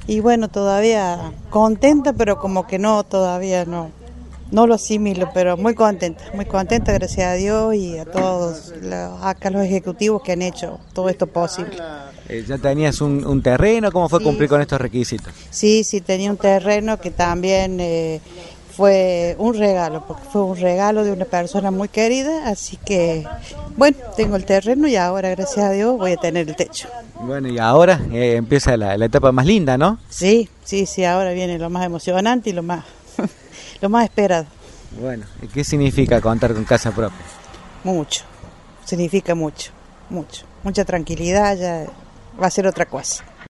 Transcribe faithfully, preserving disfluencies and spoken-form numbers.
Y bueno, todavía contenta, pero como que no, todavía no, no lo asimilo, pero muy contenta, muy contenta, gracias a Dios y a todos los, acá los ejecutivos que han hecho todo esto posible. Eh, ¿Ya tenías un, un terreno? ¿Cómo fue Sí, cumplir con sí. estos requisitos? Sí, sí, tenía un terreno que también eh, fue un regalo, porque fue un regalo de una persona muy querida, así que, bueno, tengo el terreno y ahora, gracias a Dios, voy a tener el techo. Bueno, y ahora eh, empieza la, la etapa más linda, ¿no? Sí, sí, sí, ahora viene lo más emocionante y lo más, lo más esperado. Bueno, ¿y qué significa contar con casa propia? Mucho, significa mucho, mucho, mucha tranquilidad, ya va a ser otra cosa.